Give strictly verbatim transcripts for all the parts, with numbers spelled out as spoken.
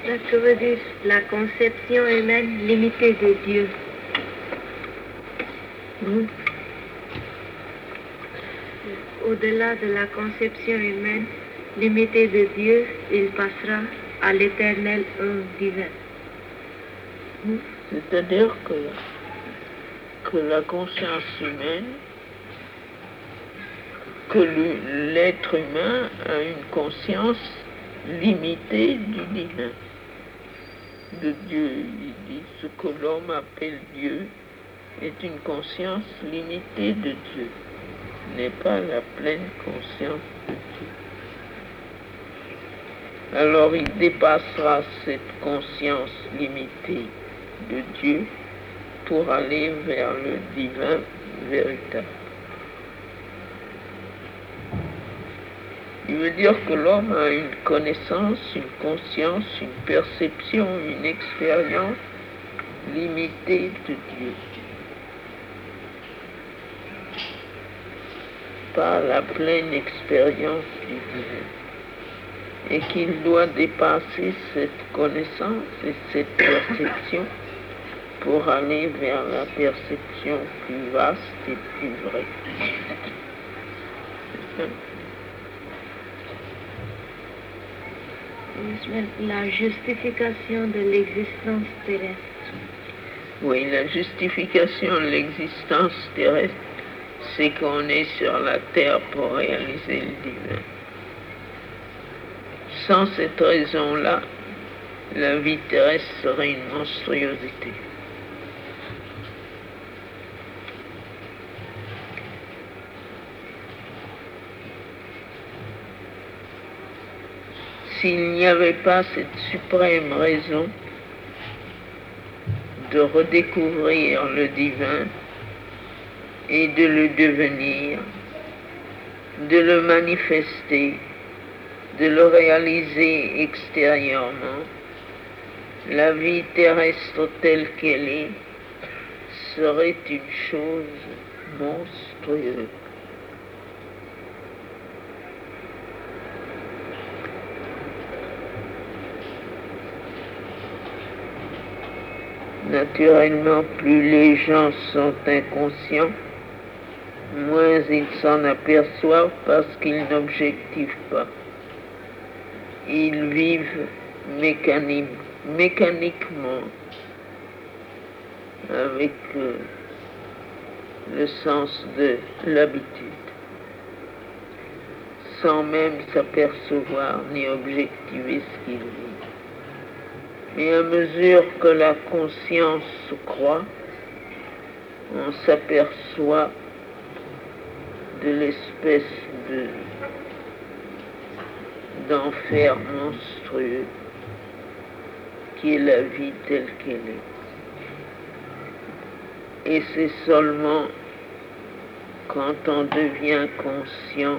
là, que veut dire la conception humaine limitée de Dieu? Hmm? Au-delà de la conception humaine limitée de Dieu, il passera à l'éternel un divin. Hmm? C'est-à-dire que, que la conscience humaine, que l'être humain a une conscience limitée du divin, de Dieu. Il dit ce que l'homme appelle Dieu est une conscience limitée de Dieu, n'est pas la pleine conscience de Dieu. Alors il dépassera cette conscience limitée de Dieu pour aller vers le divin véritable. Il veut dire que l'homme a une connaissance, une conscience, une perception, une expérience limitée de Dieu. Pas la pleine expérience du divin. Et qu'il doit dépasser cette connaissance et cette perception pour aller vers la perception plus vaste et plus vraie. La justification de l'existence terrestre. Oui, la justification de l'existence terrestre, c'est qu'on est sur la terre pour réaliser le divin. Sans cette raison-là, la vie terrestre serait une monstruosité. S'il n'y avait pas cette suprême raison de redécouvrir le divin et de le devenir, de le manifester, de le réaliser extérieurement, la vie terrestre telle qu'elle est serait une chose monstrueuse. Naturellement, plus les gens sont inconscients, moins ils s'en aperçoivent parce qu'ils n'objectivent pas. Ils vivent mécanique, mécaniquement avec euh, le sens de l'habitude, sans même s'apercevoir ni objectiver ce qu'ils vivent. Mais à mesure que la conscience croît, on s'aperçoit de l'espèce de, d'enfer monstrueux qui est la vie telle qu'elle est. Et c'est seulement quand on devient conscient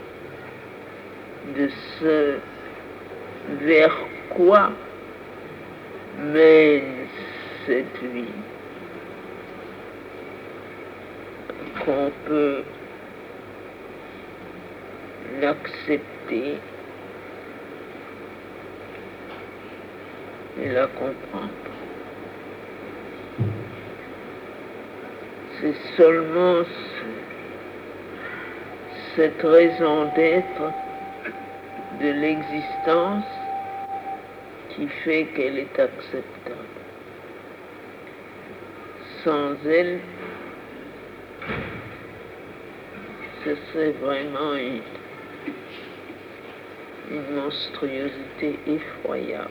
de ce vers quoi mène cette vie qu'on peut l'accepter et la comprendre. C'est seulement cette raison d'être de l'existence qui fait qu'elle est acceptable. Sans elle, ce serait vraiment une, une monstruosité effroyable.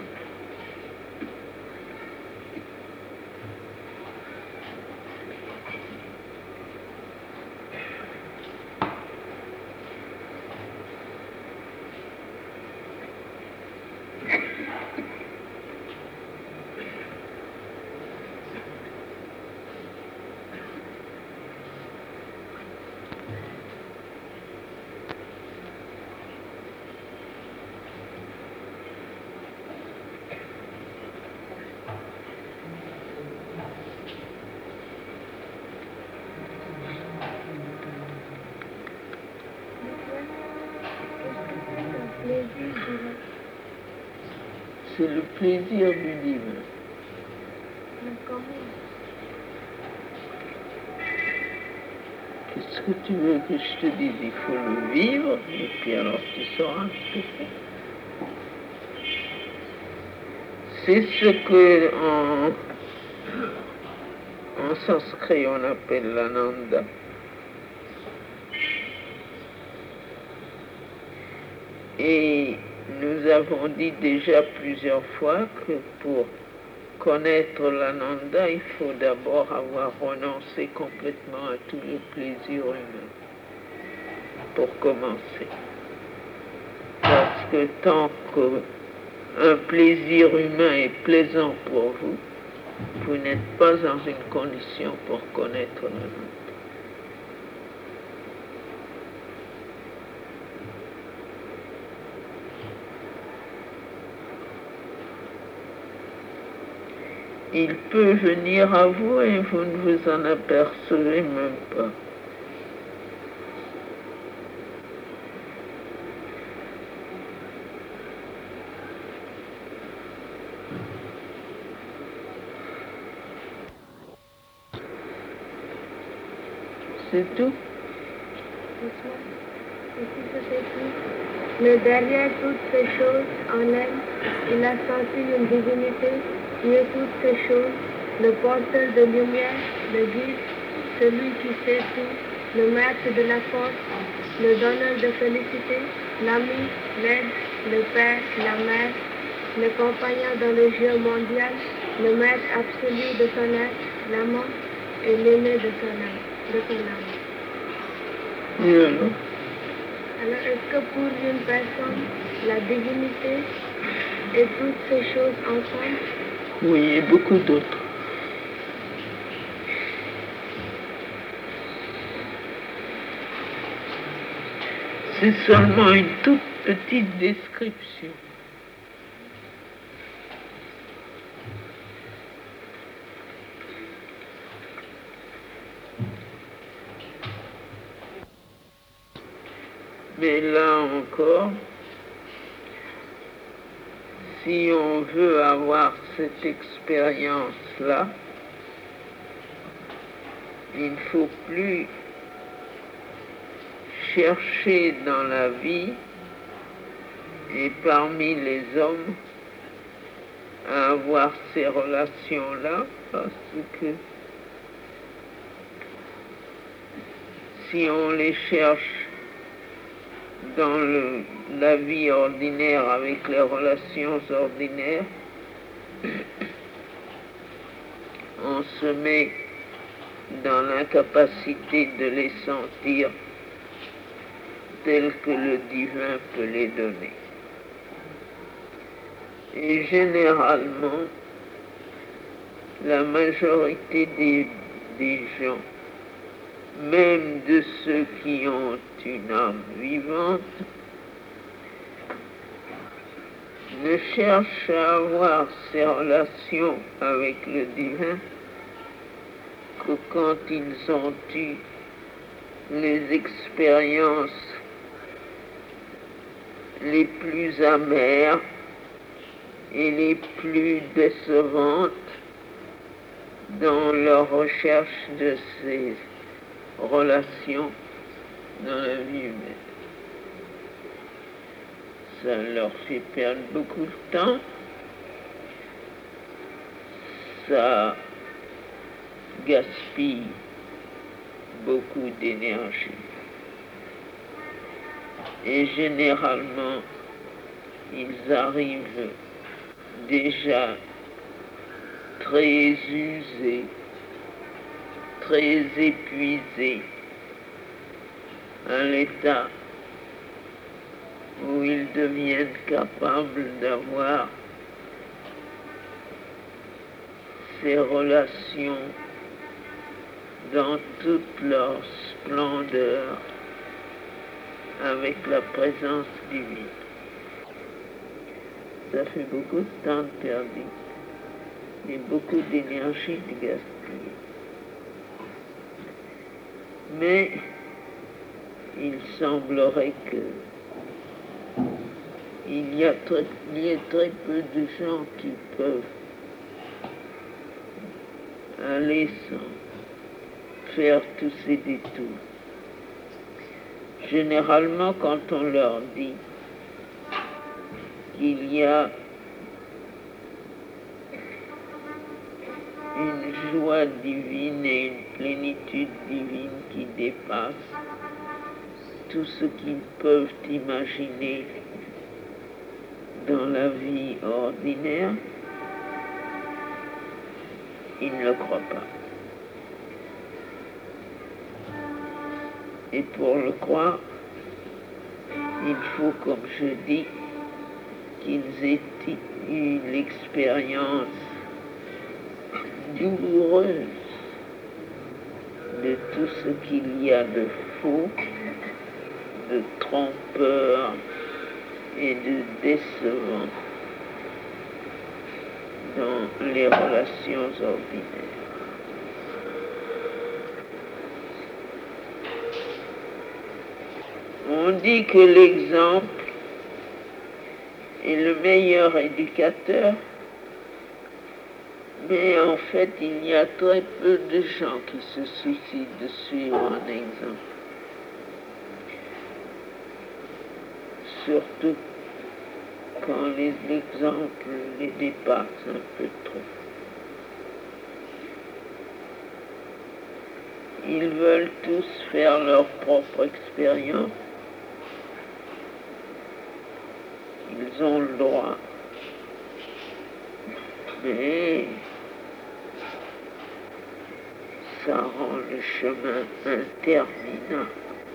C'est le plaisir du divin. Mais comment? Qu'est-ce que tu veux que je te dise? Il faut le vivre, et puis alors tu sauras ce que c'est. C'est ce que en, en sanskrit on appelle l'ananda. Et nous avons dit déjà plusieurs fois que pour connaître l'ananda, il faut d'abord avoir renoncé complètement à tout le plaisir humain, pour commencer. Parce que tant qu'un plaisir humain est plaisant pour vous, vous n'êtes pas dans une condition pour connaître l'ananda. Il peut venir à vous et vous ne vous en apercevez même pas. C'est tout? Mais derrière toutes ces choses, en elle, il a senti une divinité, mieux toutes ces choses, le porteur de lumière, le guide, celui qui sait tout, le maître de la force, le donneur de félicité, l'ami, l'aide, le père, la mère, le compagnon dans le jeu mondial, le maître absolu de son être, l'amant et l'aîné de son âme, de son âme. Oui, alors? Alors, est-ce que pour une personne, la divinité et toutes ces choses ensemble? Oui, et beaucoup d'autres. C'est seulement une toute petite description. Mais là encore, si on veut avoir cette expérience-là, il ne faut plus chercher dans la vie et parmi les hommes à avoir ces relations-là, parce que si on les cherche dans le, la vie ordinaire avec les relations ordinaires, on se met dans l'incapacité de les sentir tels que le divin peut les donner. Et généralement, la majorité des, des gens, même de ceux qui ont une âme vivante, ne cherchent à avoir ces relations avec le divin que quand ils ont eu les expériences les plus amères et les plus décevantes dans leur recherche de ces relations dans la vie humaine. Ça leur fait perdre beaucoup de temps, ça gaspille beaucoup d'énergie. Et généralement, ils arrivent déjà très usés, très épuisés, à l'état où ils deviennent capables d'avoir ces relations dans toute leur splendeur avec la présence divine. Ça fait beaucoup de temps de perdu et beaucoup d'énergie de gaspiller. Mais il semblerait que il y a très, il y a très peu de gens qui peuvent aller sans faire tous ces détours. Généralement, quand on leur dit qu'il y a une joie divine et une plénitude divine qui dépasse tout ce qu'ils peuvent imaginer dans la vie ordinaire, ils ne le croient pas. Et pour le croire, il faut, comme je dis, qu'ils aient eu l'expérience douloureuse de tout ce qu'il y a de faux, de trompeur et de décevant dans les relations ordinaires. On dit que l'exemple est le meilleur éducateur, mais en fait, il y a très peu de gens qui se soucient de suivre un exemple. Surtout quand les exemples les dépassent un peu trop. Ils veulent tous faire leur propre expérience. Ils ont le droit. Mais ça rend le chemin interminable.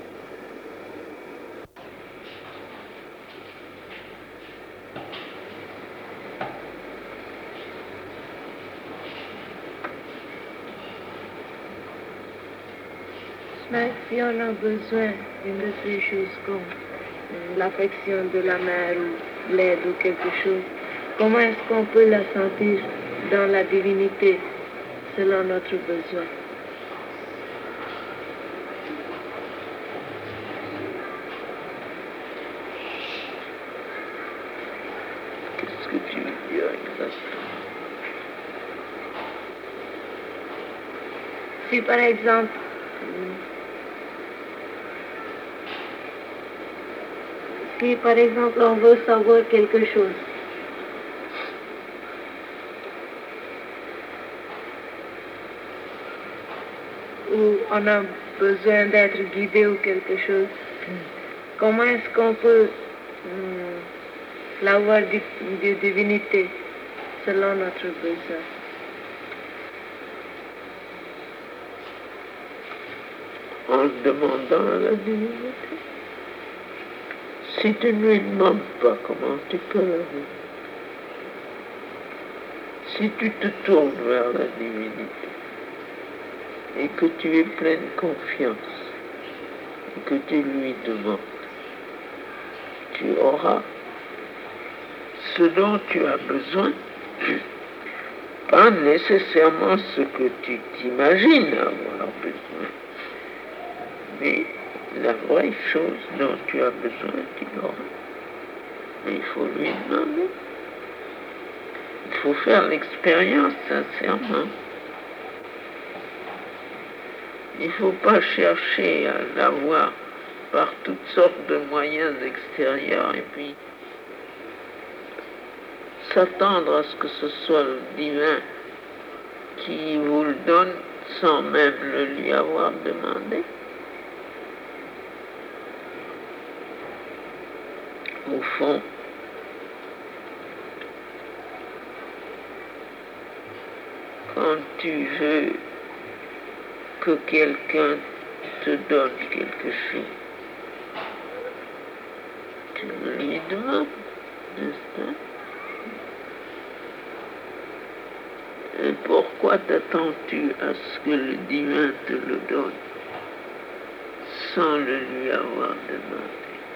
Mais si on a besoin d'une de ces choses comme euh, l'affection de la mère ou l'aide ou quelque chose, comment est-ce qu'on peut la sentir dans la divinité selon notre besoin? Qu'est-ce que tu veux dire exactement? Si par exemple, si par exemple on veut savoir quelque chose, ou on a besoin d'être guidé ou quelque chose, comment est-ce qu'on peut hum, l'avoir de, de divinité selon notre besoin? En demandant à la divinité. Si tu ne lui demandes pas, comment tu peux l'avoir? Si tu te tournes vers la divinité et que tu es pleine confiance et que tu lui demandes, tu auras ce dont tu as besoin, pas nécessairement ce que tu t'imagines avoir besoin, mais la vraie chose dont tu as besoin, tu l'auras. Mais il faut lui demander. Il faut faire l'expérience sincèrement. Il ne faut pas chercher à l'avoir par toutes sortes de moyens extérieurs et puis s'attendre à ce que ce soit le divin qui vous le donne sans même le lui avoir demandé. Au fond, quand tu veux que quelqu'un te donne quelque chose, tu le lui demandes, n'est-ce pas? Et pourquoi t'attends-tu à ce que le divin te le donne sans le lui avoir demandé?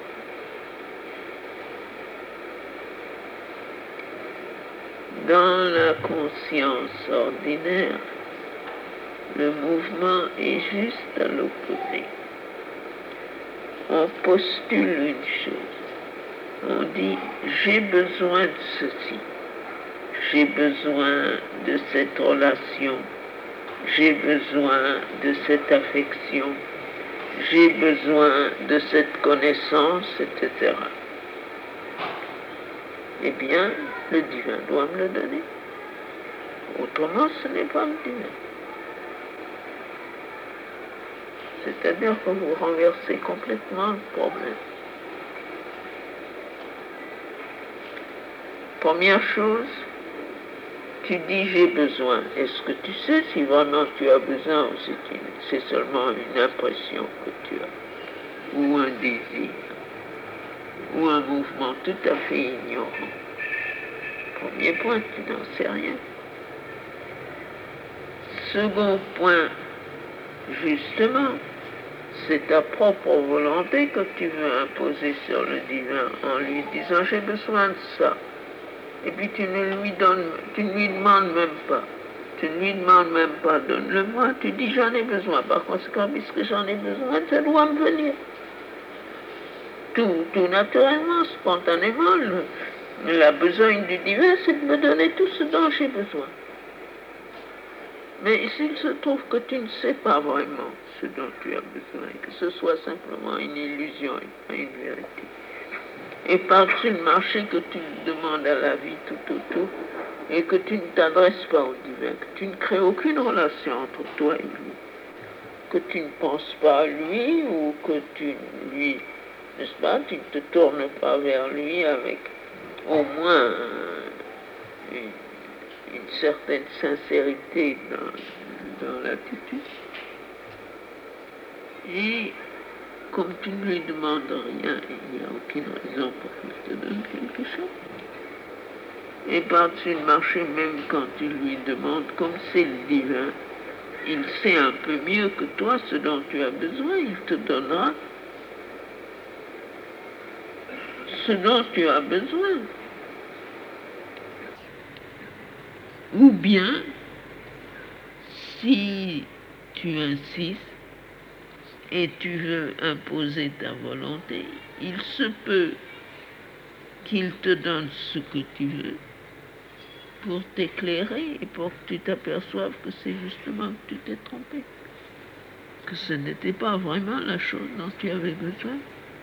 Dans la conscience ordinaire, le mouvement est juste à l'opposé. On postule une chose On dit j'ai besoin de ceci, j'ai besoin de cette relation, j'ai besoin de cette affection, j'ai besoin de cette connaissance, et cetera. Eh bien, le divin doit me le donner. Autrement, ce n'est pas le divin. C'est-à-dire que vous renversez complètement le problème. Première chose, tu dis j'ai besoin. Est-ce que tu sais si vraiment tu as besoin ou si c'est seulement une impression que tu as, ou un désir, ou un mouvement tout à fait ignorant? Premier point, tu n'en sais rien. Second point, justement, c'est ta propre volonté que tu veux imposer sur le divin en lui disant j'ai besoin de ça. Et puis tu ne lui donnes, tu ne lui demandes même pas. Tu ne lui demandes même pas, donne-le-moi. Tu dis j'en ai besoin. Par conséquent, puisque j'en ai besoin, ça doit me venir. Tout, tout naturellement, spontanément, le, la besogne du divin, c'est de me donner tout ce dont j'ai besoin. Mais s'il se trouve que tu ne sais pas vraiment ce dont tu as besoin, que ce soit simplement une illusion et pas une vérité, et par-dessus le marché que tu demandes à la vie tout autour, et que tu ne t'adresses pas au divin, que tu ne crées aucune relation entre toi et lui, que tu ne penses pas à lui, ou que tu lui, n'est-ce pas, tu ne te tournes pas vers lui avec au moins une, une certaine sincérité dans, dans l'attitude. Et comme tu ne lui demandes rien, il n'y a aucune raison pour qu'il te donne quelque chose. Et par-dessus le marché, même quand tu lui demandes, comme c'est le divin, il sait un peu mieux que toi ce dont tu as besoin, il te donnera ce dont tu as besoin. Ou bien, si tu insistes et tu veux imposer ta volonté, il se peut qu'il te donne ce que tu veux pour t'éclairer et pour que tu t'aperçoives que c'est justement que tu t'es trompé, que ce n'était pas vraiment la chose dont tu avais besoin.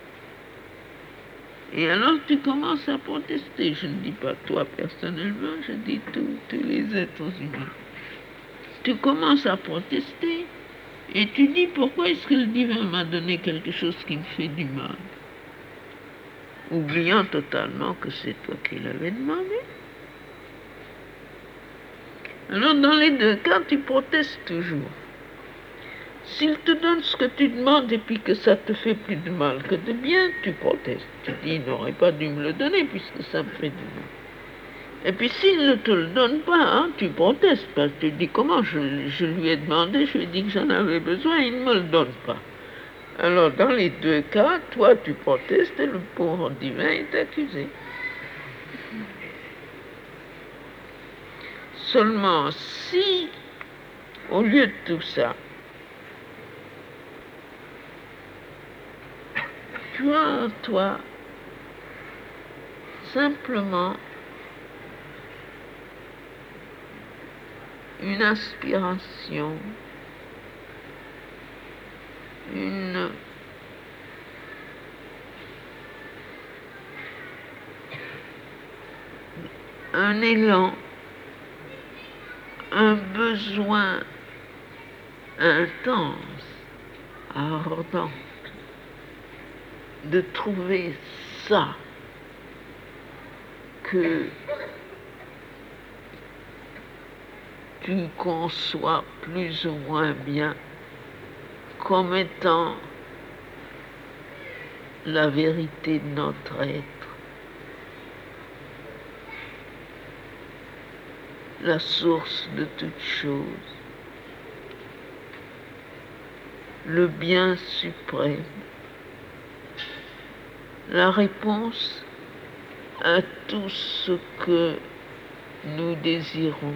Et alors tu commences à protester. Je ne dis pas toi personnellement, je dis tous, tous les êtres humains. Tu commences à protester et tu dis pourquoi est-ce que le divin m'a donné quelque chose qui me fait du mal, oubliant totalement que c'est toi qui l'avais demandé. Alors dans les deux cas, tu protestes toujours. S'il te donne ce que tu demandes et puis que ça te fait plus de mal que de bien, tu protestes. Tu dis, il n'aurait pas dû me le donner puisque ça me fait du mal. Et puis s'il ne te le donne pas, hein, tu protestes, parce que tu dis, comment je, je lui ai demandé, je lui ai dit que j'en avais besoin, il ne me le donne pas. Alors dans les deux cas, toi tu protestes et le pauvre divin est accusé. Seulement si, au lieu de tout ça, tu as en toi simplement une aspiration, une un élan, un besoin intense, ardent, de trouver ça que tu conçois plus ou moins bien comme étant la vérité de notre être, la source de toute chose, le bien suprême, la réponse à tout ce que nous désirons.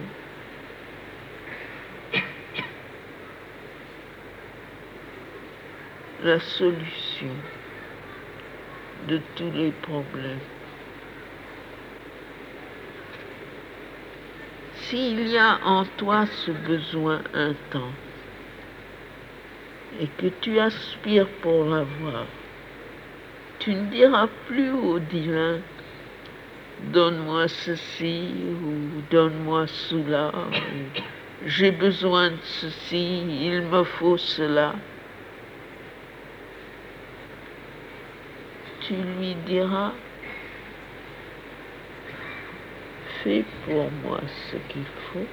La solution de tous les problèmes. s'il y a en toi ce besoin intense et que tu aspires pour l'avoir, tu ne diras plus au divin « donne-moi ceci » ou « donne-moi cela » ou « j'ai besoin de ceci, il me faut cela ». Tu lui diras « fais pour moi ce qu'il faut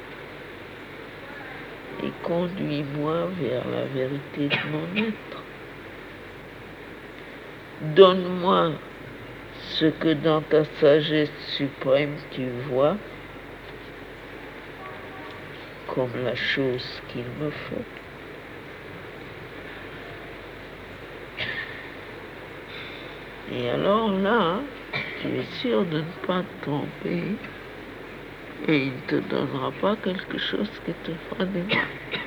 et conduis-moi vers la vérité de mon être. Donne-moi ce que dans ta sagesse suprême tu vois comme la chose qu'il me faut. » Et alors là, tu es sûr de ne pas te tromper et il ne te donnera pas quelque chose qui te fera du mal.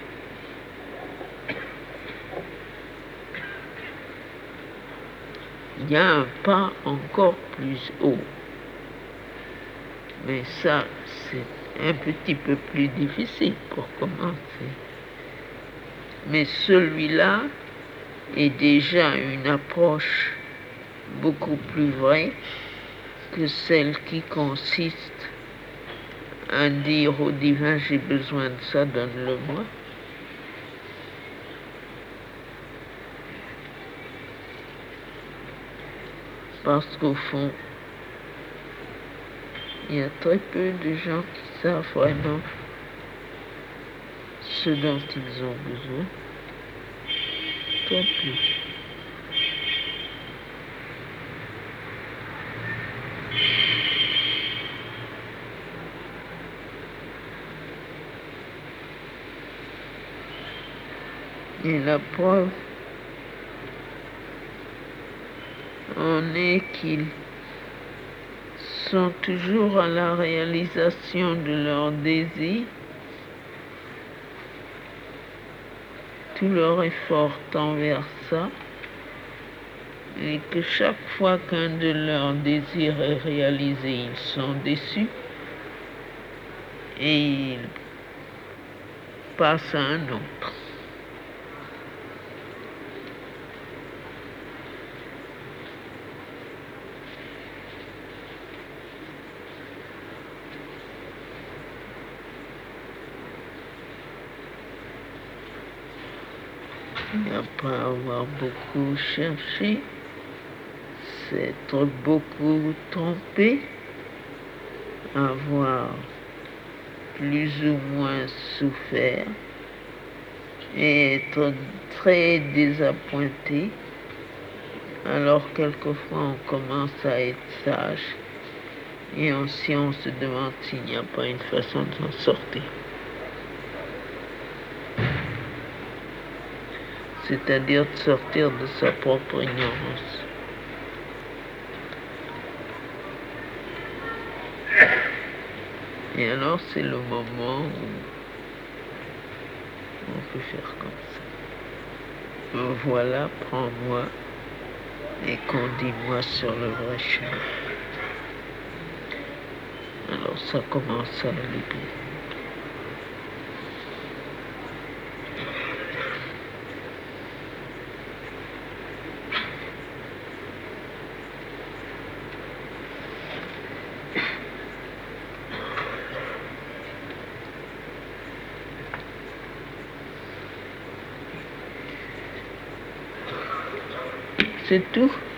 Il y a un pas encore plus haut. Mais ça, c'est un petit peu plus difficile pour commencer. Mais celui-là est déjà une approche beaucoup plus vraie que celle qui consiste à dire au divin « j'ai besoin de ça, donne-le-moi ». Parce qu'au fond, il y a très peu de gens qui savent vraiment ce dont ils ont besoin. Très peu. Et la preuve en est qu'ils sont toujours à la réalisation de leurs désirs. Tout leur effort tend vers ça, et que chaque fois qu'un de leurs désirs est réalisé, ils sont déçus et ils passent à un autre. Et après avoir beaucoup cherché, s'être beaucoup trompé, avoir plus ou moins souffert et être très désappointé, alors quelquefois on commence à être sage et aussi on se demande s'il n'y a pas une façon de s'en sortir. C'est-à-dire de sortir de sa propre ignorance. Et alors c'est le moment où on peut faire comme ça. Me voilà, prends-moi et conduis-moi sur le vrai chemin. Alors ça commence à le libérer. C'est tout.